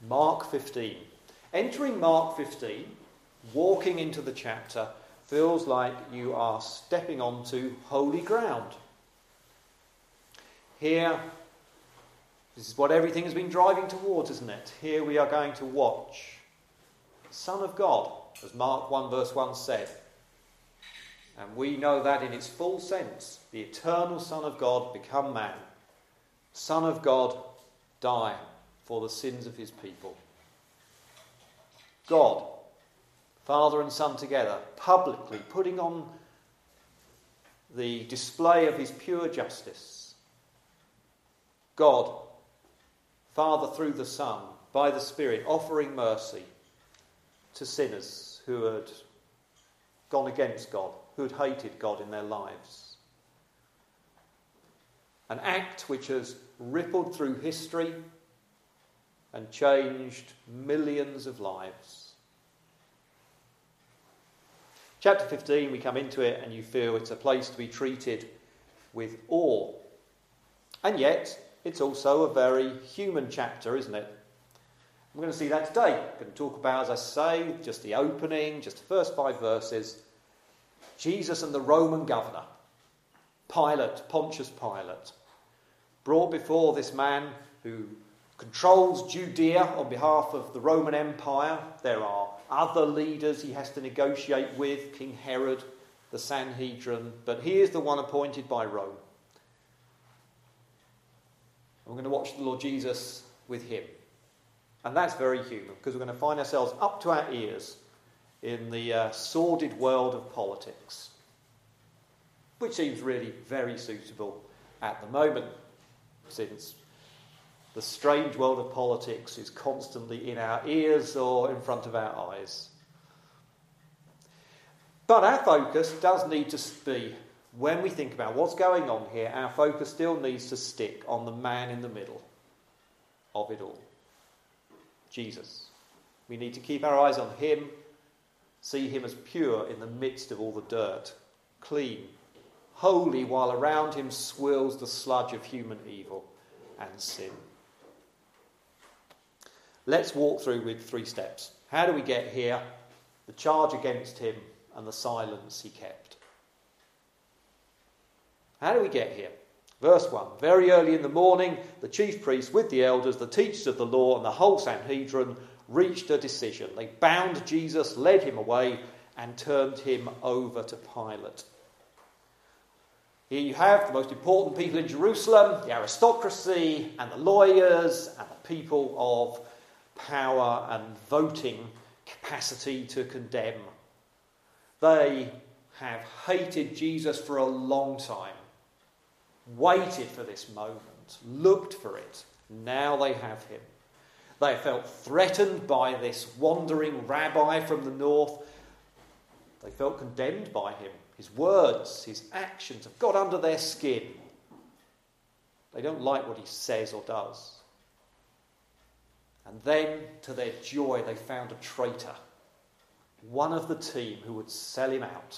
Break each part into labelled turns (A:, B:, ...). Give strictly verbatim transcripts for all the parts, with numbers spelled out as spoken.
A: Mark fifteen. Entering Mark fifteen, walking into the chapter, feels like you are stepping onto holy ground. Here, this is what everything has been driving towards, isn't it? Here we are going to watch the Son of God, as Mark one verse one said. And we know that in its full sense, the eternal Son of God become man. Son of God die for the sins of his people. God, Father and Son together, publicly putting on the display of his pure justice. God, Father through the Son, by the Spirit, offering mercy to sinners who had gone against God, who had hated God in their lives. An act which has rippled through history and changed millions of lives. Chapter fifteen, we come into it and you feel it's a place to be treated with awe. And yet, it's also a very human chapter, isn't it? We're going to see that today. We're going to talk about, as I say, just the opening, just the first five verses. Jesus and the Roman governor, Pilate, Pontius Pilate, brought before this man who controls Judea on behalf of the Roman Empire. There are other leaders he has to negotiate with, King Herod, the Sanhedrin, but he is the one appointed by Rome. We're going to watch the Lord Jesus with him. And that's very human, because we're going to find ourselves up to our ears in the uh, sordid world of politics, which seems really very suitable at the moment, since the strange world of politics is constantly in our ears or in front of our eyes. But our focus does need to be, when we think about what's going on here, our focus still needs to stick on the man in the middle of it all, Jesus. We need to keep our eyes on him, see him as pure in the midst of all the dirt, clean, holy, while around him swirls the sludge of human evil and sin. Let's walk through with three steps. How do we get here? The charge against him and the silence he kept. How do we get here? Verse one. Very early in the morning, the chief priests with the elders, the teachers of the law, and the whole Sanhedrin reached a decision. They bound Jesus, led him away, and turned him over to Pilate. Here you have the most important people in Jerusalem, the aristocracy and the lawyers and the people of power and voting capacity to condemn. They have hated Jesus for a long time, waited for this moment, looked for it. Now they have him. They felt threatened by this wandering rabbi from the north. They felt condemned by him. His words, his actions have got under their skin. They don't like what he says or does. And then, to their joy, they found a traitor, one of the team who would sell him out.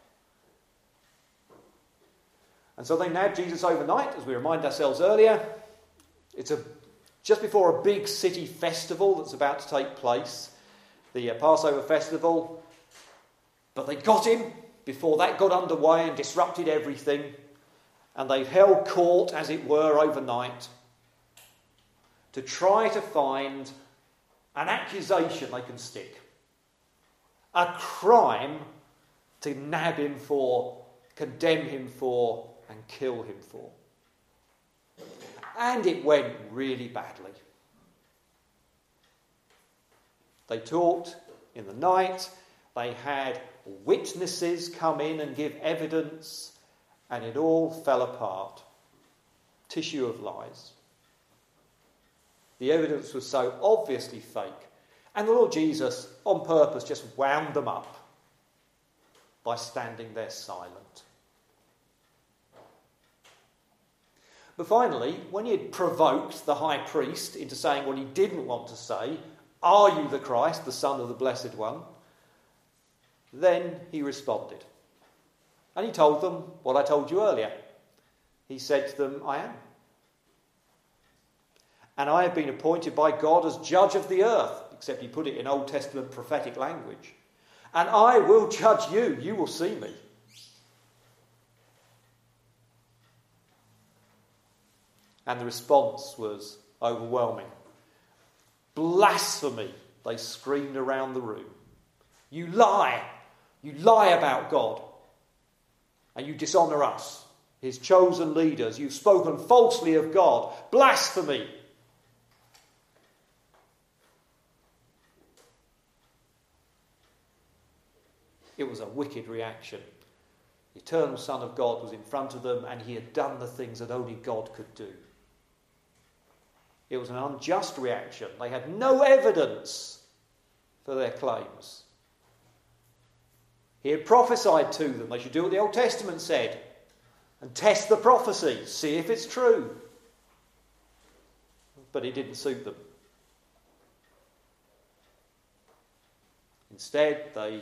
A: And so they nabbed Jesus overnight, as we remind ourselves earlier. It's a, just before a big city festival that's about to take place, the uh, Passover festival. But they got him before that got underway and disrupted everything. And they held court, as it were, overnight to try to find an accusation they can stick. A crime to nab him for, condemn him for, and kill him for. And it went really badly. They talked in the night. They had witnesses come in and give evidence, and it all fell apart. Tissue of lies. The evidence was so obviously fake. And the Lord Jesus, on purpose, just wound them up by standing there silent. But finally, when he had provoked the high priest into saying what he didn't want to say, "Are you the Christ, the Son of the Blessed One?" then he responded. And he told them what I told you earlier. He said to them, "I am." and I have been appointed by God as judge of the earth, except he put it in Old Testament prophetic language. And I will judge you, you will see me. And the response was overwhelming. Blasphemy, they screamed around the room. You lie. You lie about God. And you dishonour us, his chosen leaders. You've spoken falsely of God. Blasphemy. It was a wicked reaction. The eternal Son of God was in front of them, and he had done the things that only God could do. It was an unjust reaction. They had no evidence for their claims. He had prophesied to them. They should do what the Old Testament said and test the prophecy, see if it's true. But it didn't suit them. Instead, they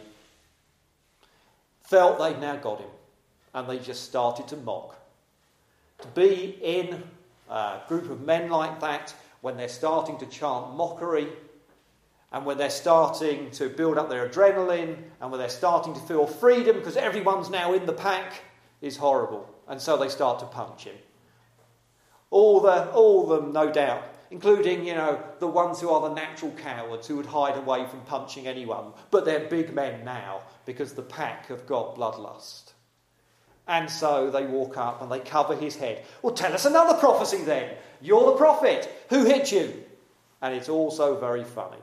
A: felt they'd now got him, and they just started to mock. To be in a group of men like that, when they're starting to chant mockery, and when they're starting to build up their adrenaline, and when they're starting to feel freedom because everyone's now in the pack, is horrible. And so they start to punch him. All the, all of them, no doubt, including, you know, the ones who are the natural cowards who would hide away from punching anyone. But they're big men now because the pack have got bloodlust. And so they walk up and they cover his head. Well, tell us another prophecy then. You're the prophet. Who hit you? And it's also very funny.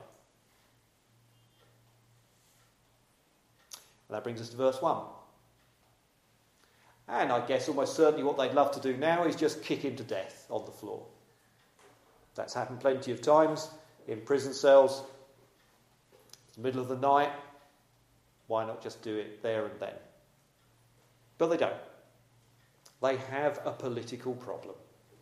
A: And that brings us to verse one. And I guess almost certainly what they'd love to do now is just kick him to death on the floor. That's happened plenty of times in prison cells. It's the middle of the night. Why not just do it there and then? But they don't. They have a political problem.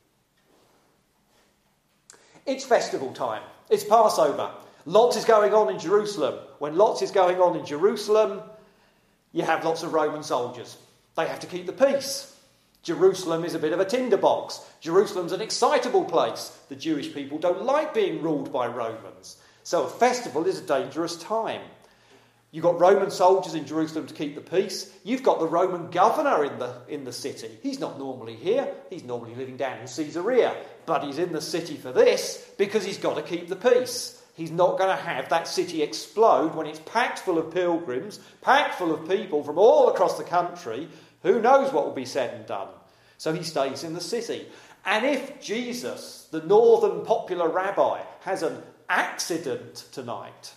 A: It's festival time. It's Passover. Lots is going on in Jerusalem. When lots is going on in Jerusalem, you have lots of Roman soldiers. They have to keep the peace. Jerusalem is a bit of a tinderbox. Jerusalem's an excitable place. The Jewish people don't like being ruled by Romans. So a festival is a dangerous time. You've got Roman soldiers in Jerusalem to keep the peace. You've got the Roman governor in the, in the city. He's not normally here. He's normally living down in Caesarea. But he's in the city for this because he's got to keep the peace. He's not going to have that city explode when it's packed full of pilgrims, packed full of people from all across the country. Who knows what will be said and done? So he stays in the city. And if Jesus, the northern popular rabbi, has an accident tonight,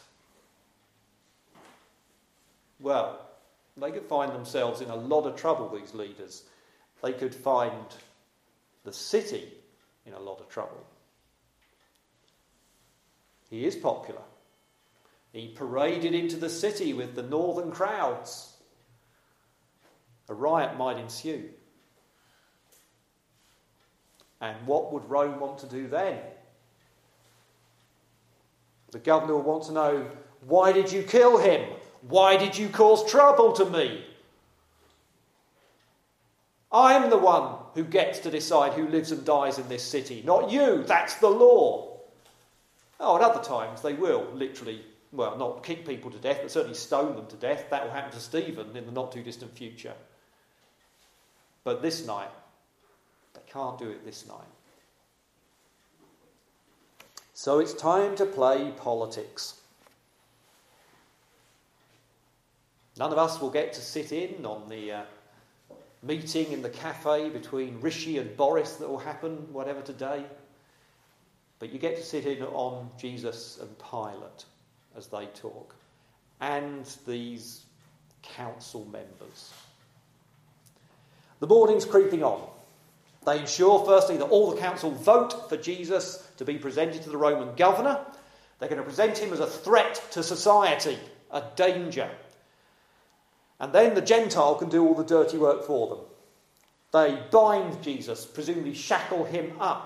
A: well, they could find themselves in a lot of trouble, these leaders. They could find the city in a lot of trouble. He is popular. He paraded into the city with the northern crowds. A riot might ensue. And what would Rome want to do then? The governor will want to know, why did you kill him? Why did you cause trouble to me? I'm the one who gets to decide who lives and dies in this city, not you. That's the law. Oh, at other times they will literally, well, not kick people to death, but certainly stone them to death. That will happen to Stephen in the not too distant future. But this night, they can't do it this night. So it's time to play politics. None of us will get to sit in on the uh, meeting in the cafe between Rishi and Boris that will happen, whatever, today. But you get to sit in on Jesus and Pilate as they talk, and these council members. The morning's creeping on. They ensure, firstly, that all the council vote for Jesus to be presented to the Roman governor. They're going to present him as a threat to society, a danger. And then the Gentile can do all the dirty work for them. They bind Jesus, presumably shackle him up.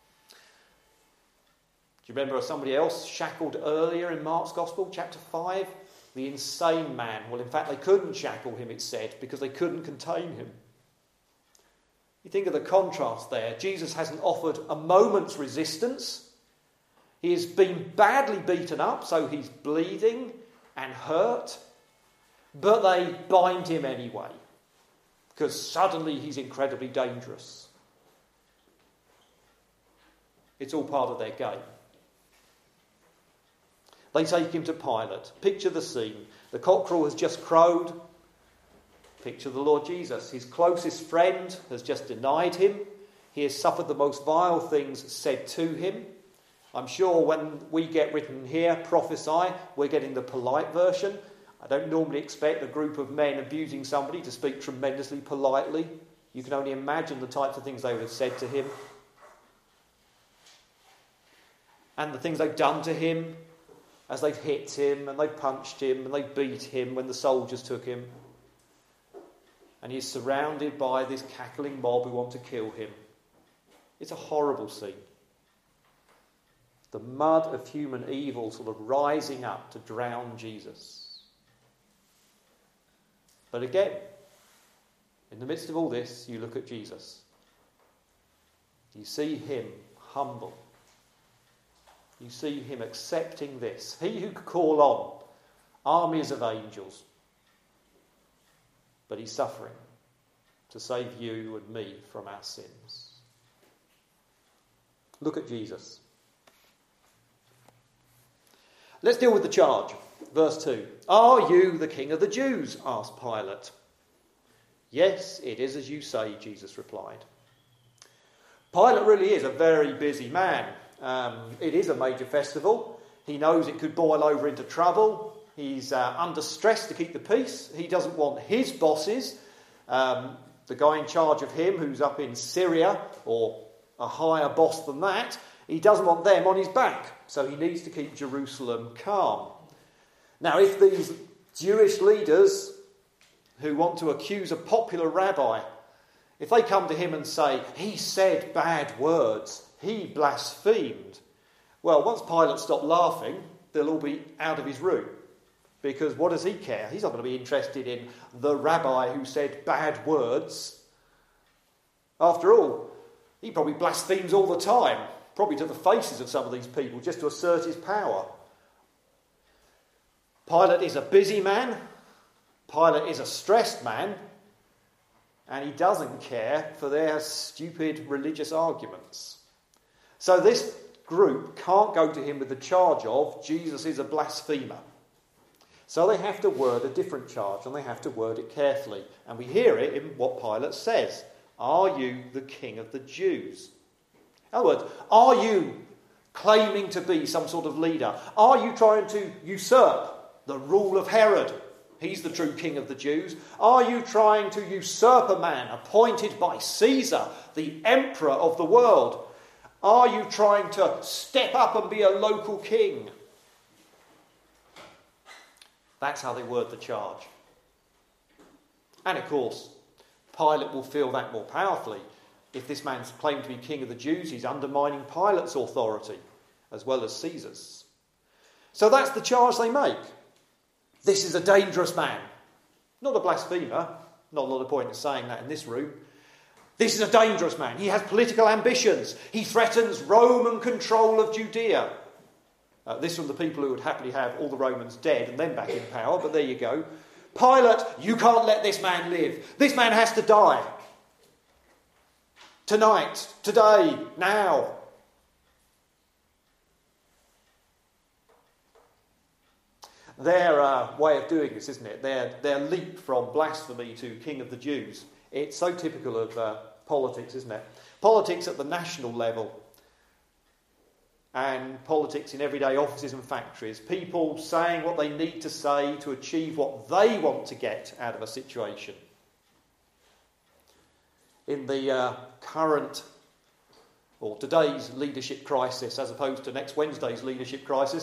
A: Do you remember somebody else shackled earlier in Mark's Gospel, chapter five? The insane man. Well, in fact, they couldn't shackle him, it said, because they couldn't contain him. You think of the contrast there. Jesus hasn't offered a moment's resistance. He has been badly beaten up, so he's bleeding and hurt. But they bind him anyway, because suddenly he's incredibly dangerous. It's all part of their game. They take him to Pilate. Picture the scene. The cockerel has just crowed. Picture the Lord Jesus. His closest friend has just denied him. He has suffered the most vile things said to him. I'm sure when we get written here, prophesy, we're getting the polite version. I don't normally expect a group of men abusing somebody to speak tremendously politely. You can only imagine the types of things they would have said to him. And the things they've done to him as they've hit him and they've punched him and they beat him when the soldiers took him. And he's surrounded by this cackling mob who want to kill him. It's a horrible scene. The mud of human evil sort of rising up to drown Jesus. But again, in the midst of all this, you look at Jesus. You see him humble. You see him accepting this. He who could call on armies of angels. But he's suffering to save you and me from our sins. Look at Jesus. Let's deal with the charge. Verse two. Are you the king of the Jews? Asked Pilate. Yes, it is as you say, Jesus replied. Pilate really is a very busy man. Um, it is a major festival. He knows it could boil over into trouble. He's uh, under stress to keep the peace. He doesn't want his bosses, um, the guy in charge of him who's up in Syria, or a higher boss than that, he doesn't want them on his back. So he needs to keep Jerusalem calm. Now, if these Jewish leaders who want to accuse a popular rabbi, if they come to him and say, he said bad words, he blasphemed, well, once Pilate stopped laughing, they'll all be out of his room. Because what does he care? He's not going to be interested in the rabbi who said bad words. After all, he probably blasphemes all the time, probably to the faces of some of these people, just to assert his power. Pilate is a busy man. Pilate is a stressed man. And he doesn't care for their stupid religious arguments. So this group can't go to him with the charge of Jesus is a blasphemer. So they have to word a different charge, and they have to word it carefully. And we hear it in what Pilate says. Are you the king of the Jews? In other words, are you claiming to be some sort of leader? Are you trying to usurp the rule of Herod? He's the true king of the Jews. Are you trying to usurp a man appointed by Caesar, the emperor of the world? Are you trying to step up and be a local king? That's how they word the charge. And of course, Pilate will feel that more powerfully. If this man's claimed to be king of the Jews, he's undermining Pilate's authority as well as Caesar's. So that's the charge they make. This is a dangerous man. Not a blasphemer. Not a lot of point in saying that in this room. This is a dangerous man. He has political ambitions. He threatens Roman control of Judea. Uh, this from the people who would happily have all the Romans dead and then back in power, but there you go. Pilate, you can't let this man live. This man has to die. Tonight, today, now. Their uh, way of doing this, isn't it? Their, their leap from blasphemy to king of the Jews. It's so typical of uh, politics, isn't it? Politics at the national level. And politics in everyday offices and factories. People saying what they need to say to achieve what they want to get out of a situation. In the uh, current, or today's leadership crisis, as opposed to next Wednesday's leadership crisis,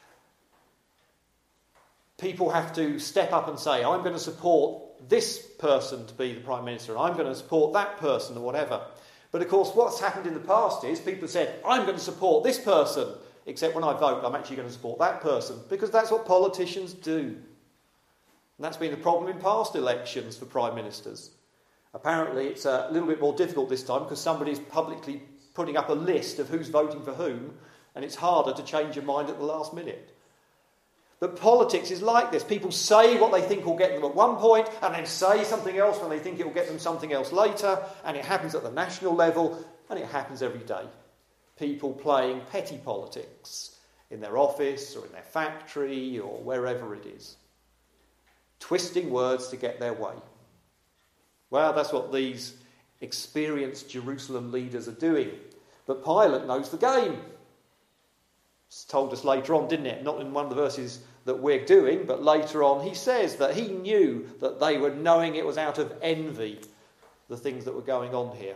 A: people have to step up and say, I'm going to support this person to be the Prime Minister, and I'm going to support that person, or whatever. But of course, what's happened in the past is people have said, I'm going to support this person, except when I vote, I'm actually going to support that person, because that's what politicians do. And that's been the problem in past elections for prime ministers. Apparently, it's a little bit more difficult this time, because somebody's publicly putting up a list of who's voting for whom, and it's harder to change your mind at the last minute. But politics is like this. People say what they think will get them at one point and then say something else when they think it will get them something else later, and it happens at the national level, and it happens every day. People playing petty politics in their office or in their factory or wherever it is. Twisting words to get their way. Well, that's what these experienced Jerusalem leaders are doing. But Pilate knows the game. It's told us later on, didn't it? Not in one of the verses that we're doing, but later on he says that he knew that they were knowing it was out of envy, the things that were going on here.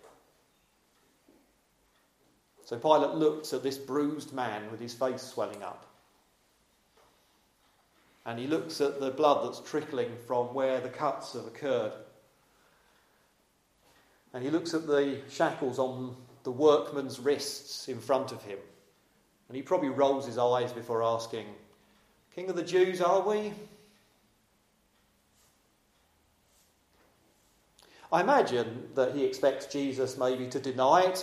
A: So Pilate looks at this bruised man with his face swelling up. And he looks at the blood that's trickling from where the cuts have occurred. And he looks at the shackles on the workman's wrists in front of him. And he probably rolls his eyes before asking, "King of the Jews, are we?" I imagine that he expects Jesus maybe to deny it,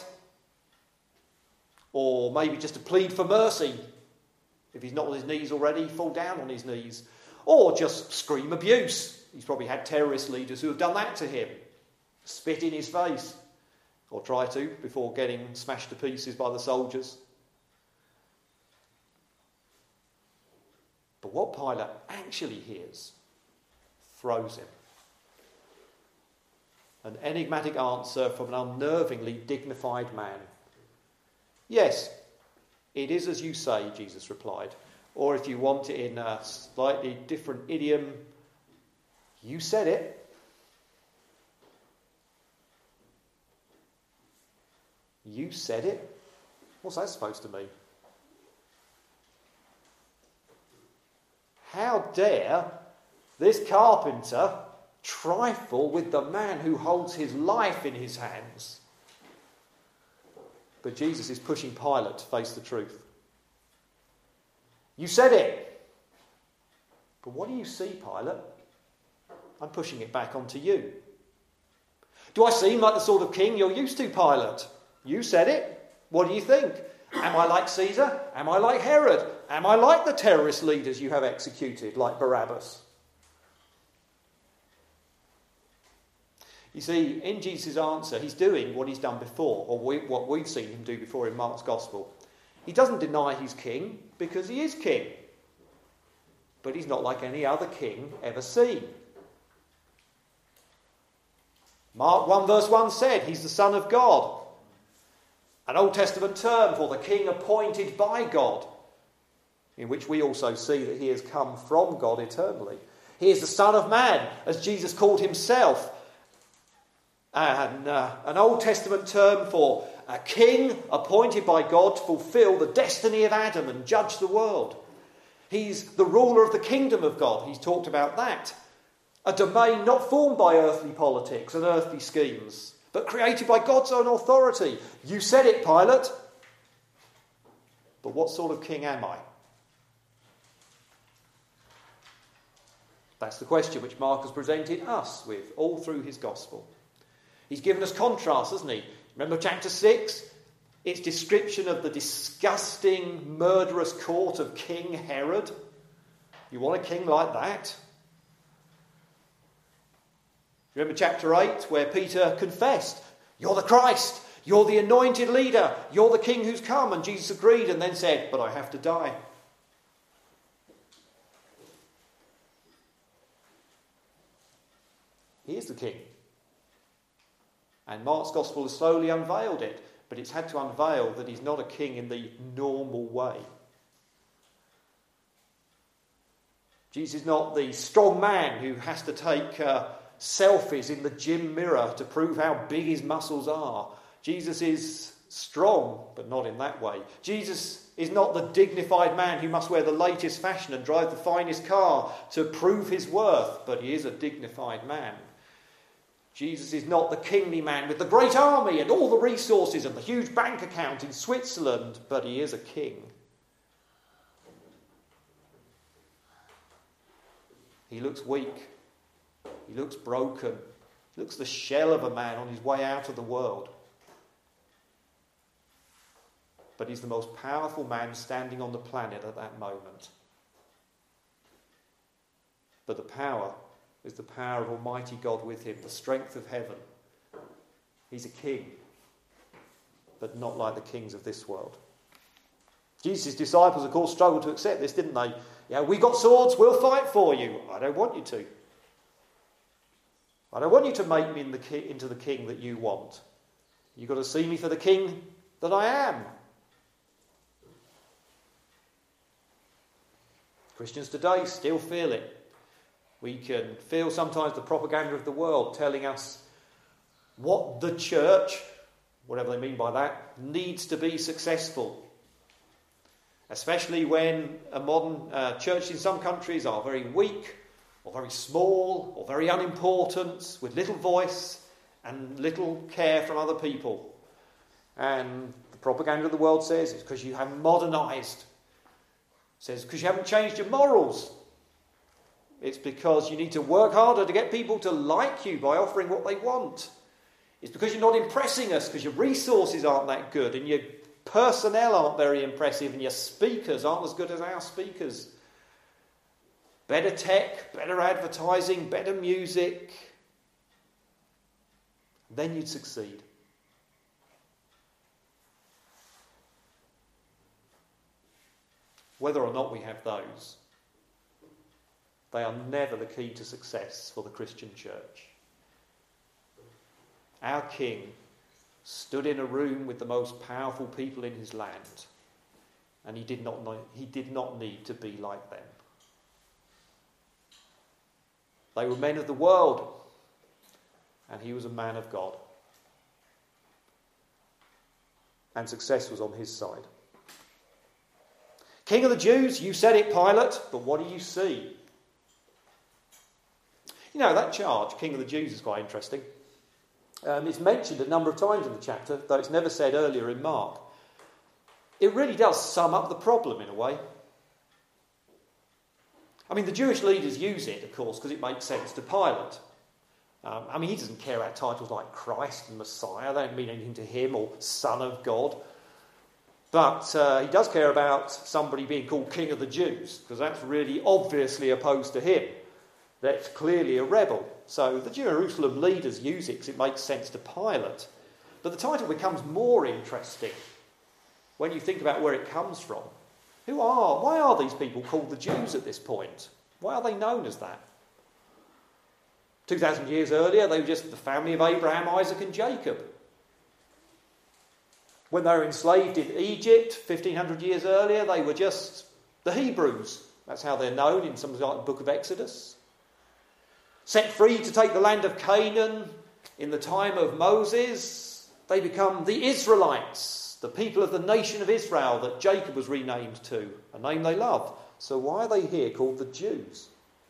A: or maybe just to plead for mercy. If he's not on his knees already, fall down on his knees. Or just scream abuse. He's probably had terrorist leaders who have done that to him. Spit in his face. Or try to, before getting smashed to pieces by the soldiers. But what Pilate actually hears throws him. An enigmatic answer from an unnervingly dignified man. "Yes, it is as you say," Jesus replied. Or if you want it in a slightly different idiom, "You said it." You said it? What's that supposed to mean? How dare this carpenter trifle with the man who holds his life in his hands? But Jesus is pushing Pilate to face the truth. "You said it." "But what do you see, Pilate?" "I'm pushing it back onto you." "Do I seem like the sort of king you're used to, Pilate?" "You said it. What do you think? Am I like Caesar? Am I like Herod? Am I like the terrorist leaders you have executed, like Barabbas?" You see, in Jesus' answer, he's doing what he's done before, or we, what we've seen him do before in Mark's Gospel. He doesn't deny he's king, because he is king. But he's not like any other king ever seen. Mark one verse one said he's the Son of God. An Old Testament term for the king appointed by God, in which we also see that he has come from God eternally. He is the Son of Man, as Jesus called himself. And uh, an Old Testament term for a king appointed by God to fulfill the destiny of Adam and judge the world. He's the ruler of the kingdom of God. He's talked about that. A domain not formed by earthly politics and earthly schemes, but created by God's own authority. You said it, Pilate. But what sort of king am I? That's the question which Mark has presented us with all through his gospel. He's given us contrasts, hasn't he? Remember chapter six? Its description of the disgusting, murderous court of King Herod. You want a king like that? Remember chapter eight, where Peter confessed, "You're the Christ, you're the anointed leader, you're the king who's come." And Jesus agreed and then said, "But I have to die." He is the king. And Mark's Gospel has slowly unveiled it, but it's had to unveil that he's not a king in the normal way. Jesus is not the strong man who has to take uh, selfies in the gym mirror to prove how big his muscles are. Jesus is strong, but not in that way. Jesus is not the dignified man who must wear the latest fashion and drive the finest car to prove his worth, but he is a dignified man. Jesus is not the kingly man with the great army and all the resources and the huge bank account in Switzerland, but he is a king. He looks weak. He looks broken. He looks the shell of a man on his way out of the world. but he's the most powerful man standing on the planet at that moment. But the power is the power of Almighty God with him, the strength of heaven. He's a king, but not like the kings of this world. Jesus' disciples, of course, struggled to accept this, didn't they? Yeah, we got swords, we'll fight for you. I don't want you to. I don't want you to make me in the ki- into the king that you want. You've got to see me for the king that I am. Christians today still feel it. We can feel sometimes the propaganda of the world telling us what the church, whatever they mean by that, needs to be successful. Especially when a modern uh, church in some countries are very weak, or very small, or very unimportant, with little voice and little care from other people. And the propaganda of the world says it's because you haven't modernised. It says because you haven't changed your morals. It's because you need to work harder to get people to like you by offering what they want. It's because you're not impressing us, because your resources aren't that good, and your personnel aren't very impressive, and your speakers aren't as good as our speakers. Better tech, better advertising, better music. Then you'd succeed. Whether or not we have those, they are never the key to success for the Christian church. Our King stood in a room with the most powerful people in his land, and he did not know, he did not need to be like them. They were men of the world, and he was a man of God. And success was on his side. King of the Jews, you said it, Pilate, but what do you see? You know, that charge, King of the Jews, is quite interesting. Um, it's mentioned a number of times in the chapter, though it's never said earlier in Mark. It really does sum up the problem in a way. I mean, the Jewish leaders use it, of course, because it makes sense to Pilate. Um, I mean, he doesn't care about titles like Christ and Messiah. They don't mean anything to him, or Son of God. But uh, he does care about somebody being called King of the Jews, because that's really obviously opposed to him. That's clearly a rebel. So the Jerusalem leaders use it because it makes sense to Pilate. But the title becomes more interesting when you think about where it comes from. Who are, why are these people called the Jews at this point? Why are they known as that? two thousand years earlier, they were just the family of Abraham, Isaac and Jacob. When they were enslaved in Egypt, fifteen hundred years earlier, they were just the Hebrews. That's how they're known in something like the book of Exodus. Set free to take the land of Canaan in the time of Moses, they become the Israelites, the people of the nation of Israel that Jacob was renamed to, a name they love. So why are they here called the Jews?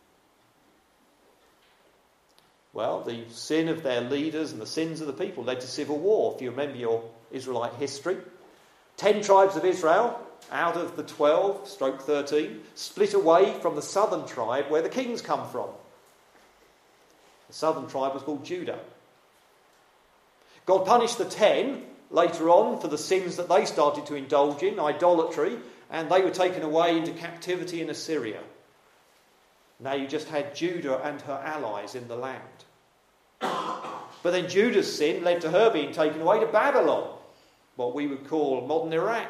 A: Well, the sin of their leaders and the sins of the people led to civil war, if you remember your Israelite history. Ten tribes of Israel, out of the twelve, stroke thirteen, split away from the southern tribe where the kings come from. The southern tribe was called Judah. God punished the ten later on for the sins that they started to indulge in, idolatry, and they were taken away into captivity in Assyria. Now you just had Judah and her allies in the land. But then Judah's sin led to her being taken away to Babylon, what we would call modern Iraq.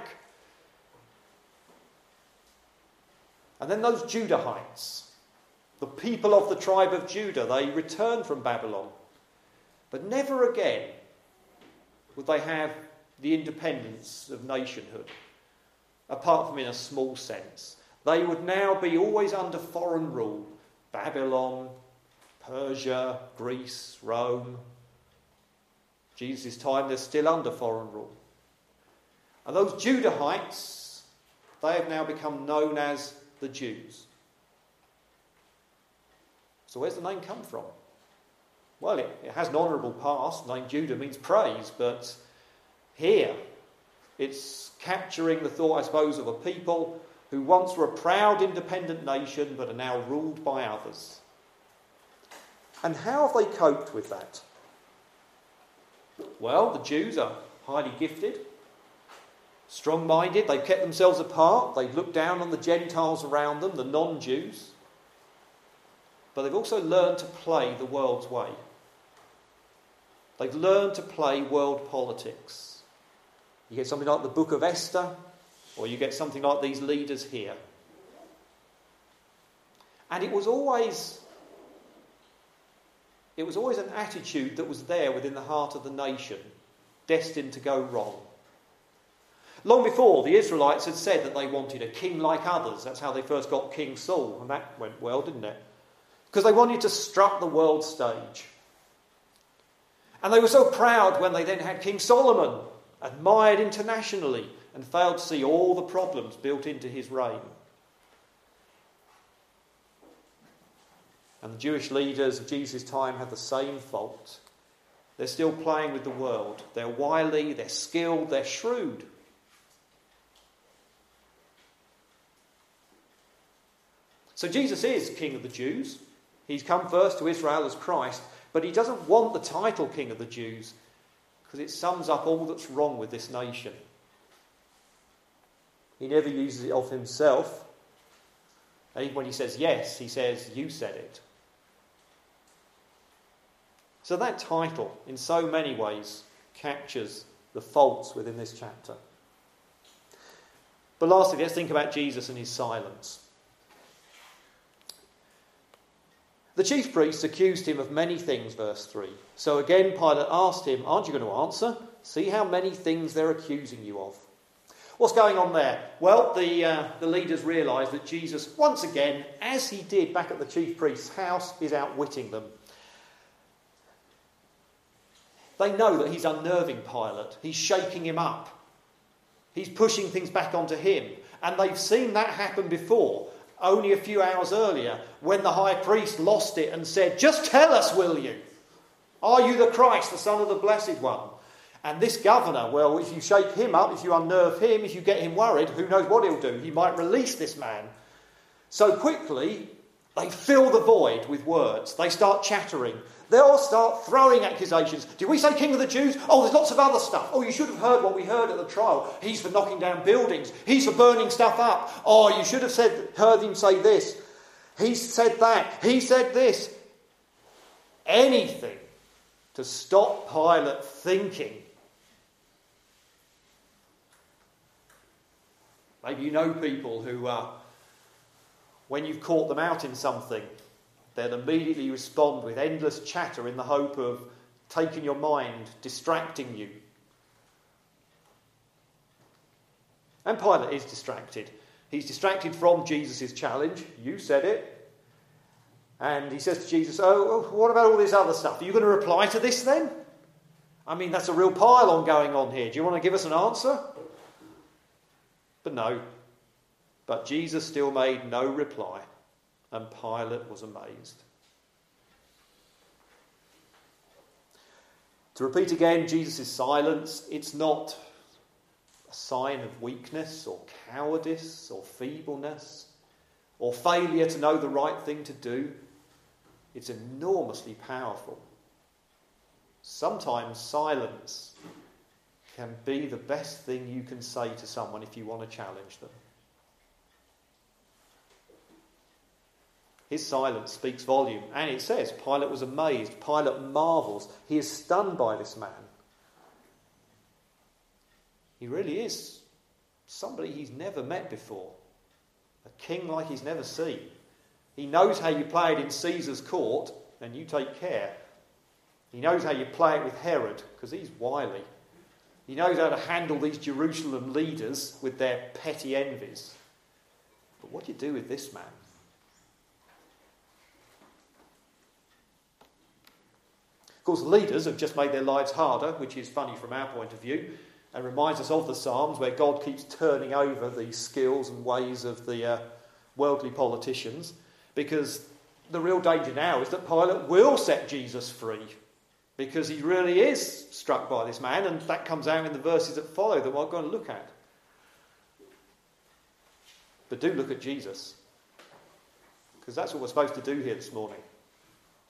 A: And then those Judahites, the people of the tribe of Judah, they returned from Babylon. But never again would they have the independence of nationhood, apart from in a small sense. They would now be always under foreign rule. Babylon, Persia, Greece, Rome. Jesus' time, they're still under foreign rule. And those Judahites, they have now become known as the Jews. So where's the name come from? Well, it, it has an honourable past. The name Judah means praise, but here it's capturing the thought, I suppose, of a people who once were a proud independent nation but are now ruled by others. And how have they coped with that? Well, the Jews are highly gifted. Strong-minded, they've kept themselves apart, they've looked down on the Gentiles around them, the non-Jews. But they've also learned to play the world's way. They've learned to play world politics. You get something like the Book of Esther, or you get something like these leaders here. And it was always, it was always an attitude that was there within the heart of the nation, destined to go wrong. Long before, the Israelites had said that they wanted a king like others. That's how they first got King Saul, and that went well, didn't it? Because they wanted to strut the world stage. And they were so proud when they then had King Solomon, admired internationally, and failed to see all the problems built into his reign. And the Jewish leaders of Jesus' time had the same fault. They're still playing with the world. They're wily, they're skilled, they're shrewd. So Jesus is King of the Jews. He's come first to Israel as Christ, but he doesn't want the title King of the Jews because it sums up all that's wrong with this nation. He never uses it of himself. And even when he says yes, he says, you said it. So that title, in so many ways, captures the faults within this chapter. But lastly, let's think about Jesus and his silence. The chief priests accused him of many things, verse three. So again, Pilate asked him, aren't you going to answer? See how many things they're accusing you of. What's going on there? Well, the, uh, the leaders realise that Jesus, once again, as he did back at the chief priest's house, is outwitting them. They know that he's unnerving Pilate. He's shaking him up. He's pushing things back onto him. And they've seen that happen before. Only a few hours earlier, when the high priest lost it and said, just tell us, will you? Are you the Christ, the Son of the Blessed One? And this governor, well, if you shake him up, if you unnerve him, if you get him worried, who knows what he'll do? He might release this man. So quickly, they fill the void with words. They start chattering. They'll start throwing accusations. Did we say King of the Jews? Oh, there's lots of other stuff. Oh, you should have heard what we heard at the trial. He's for knocking down buildings. He's for burning stuff up. Oh, you should have said, heard him say this. He said that. He said this. Anything to stop Pilate thinking. Maybe you know people who, uh, when you've caught them out in something, they'll immediately respond with endless chatter in the hope of taking your mind, distracting you. And Pilate is distracted. He's distracted from Jesus' challenge. You said it. And he says to Jesus, oh, what about all this other stuff? Are you going to reply to this then? I mean, that's a real pile-on going on here. Do you want to give us an answer? But no. But Jesus still made no reply. And Pilate was amazed. To repeat again, Jesus' silence, it's not a sign of weakness or cowardice or feebleness or failure to know the right thing to do. It's enormously powerful. Sometimes silence can be the best thing you can say to someone if you want to challenge them. His silence speaks volume. And it says, Pilate was amazed. Pilate marvels. He is stunned by this man. He really is somebody he's never met before. A king like he's never seen. He knows how you play it in Caesar's court, and you take care. He knows how you play it with Herod, because he's wily. He knows how to handle these Jerusalem leaders with their petty envies. But what do you do with this man? Of course, the leaders have just made their lives harder, which is funny from our point of view, and reminds us of the Psalms, where God keeps turning over the skills and ways of the uh, worldly politicians, because the real danger now is that Pilate will set Jesus free, because he really is struck by this man, and that comes out in the verses that follow that we're going to look at. But do look at Jesus, because that's what we're supposed to do here this morning.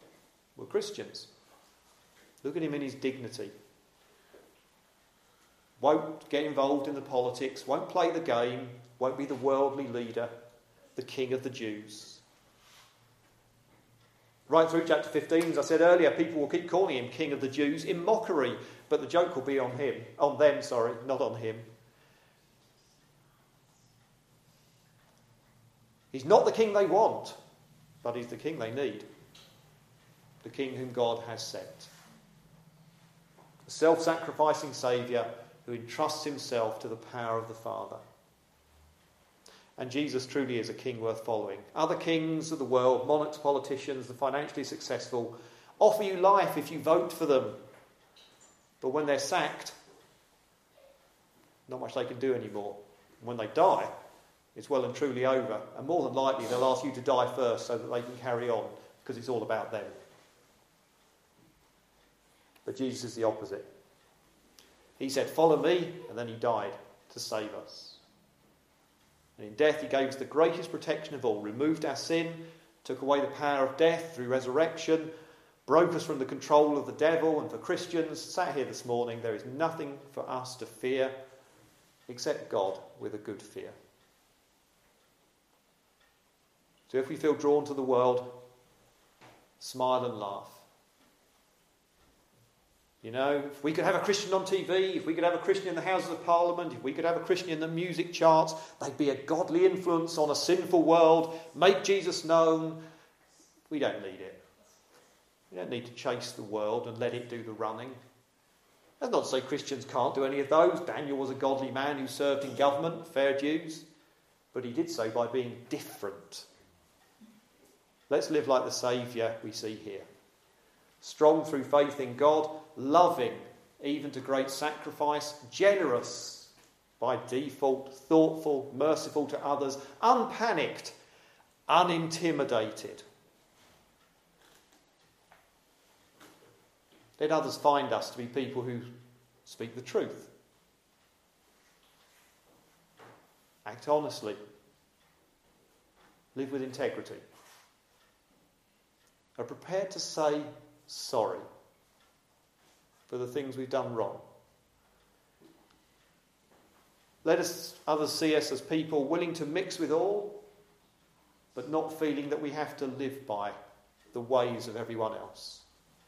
A: We're Christians. Look at him in his dignity. won't get involved in the politics, won't play the game, won't be the worldly leader, the King of the Jews. Right through chapter fifteen, as I said earlier, people will keep calling him King of the Jews in mockery, but the joke will be on him, on them, sorry, not on him. He's not the king they want, but he's the king they need. The king whom God has sent. A self-sacrificing Saviour who entrusts himself to the power of the Father. And Jesus truly is a king worth following. Other kings of the world, monarchs, politicians, the financially successful, offer you life if you vote for them. But when they're sacked, not much they can do anymore. And when they die, it's well and truly over. And more than likely, they'll ask you to die first so that they can carry on, because it's all about them. But Jesus is the opposite. He said, "Follow me," and then he died to save us. And in death he gave us the greatest protection of all, removed our sin, took away the power of death through resurrection, broke us from the control of the devil. And for Christians sat here this morning, there is nothing for us to fear except God with a good fear. So if we feel drawn to the world, smile and laugh. You know, if we could have a Christian on T V, if we could have a Christian in the Houses of Parliament, if we could have a Christian in the music charts, they'd be a godly influence on a sinful world, make Jesus known. We don't need it. We don't need to chase the world and let it do the running. That's not to say Christians can't do any of those. Daniel was a godly man who served in government, fair dues, but he did so by being different. Let's live like the Saviour we see here. Strong through faith in God, loving even to great sacrifice, generous by default, thoughtful, merciful to others, unpanicked, unintimidated. Let others find us to be people who speak the truth, act honestly, live with integrity, are prepared to say sorry for the things we've done wrong. Let us others see us as people willing to mix with all, but not feeling that we have to live by the ways of everyone else.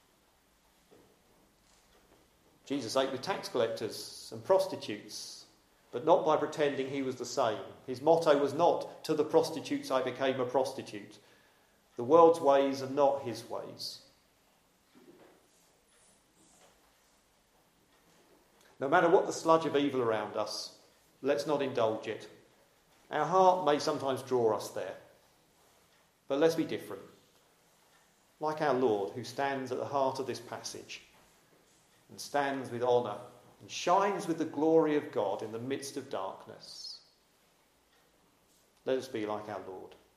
A: Jesus ate with tax collectors and prostitutes, but not by pretending he was the same. His motto was not, "To the prostitutes I became a prostitute." The world's ways are not his ways. No matter what the sludge of evil around us, let's not indulge it. Our heart may sometimes draw us there, but let's be different. Like our Lord, who stands at the heart of this passage and stands with honour and shines with the glory of God in the midst of darkness. Let us be like our Lord.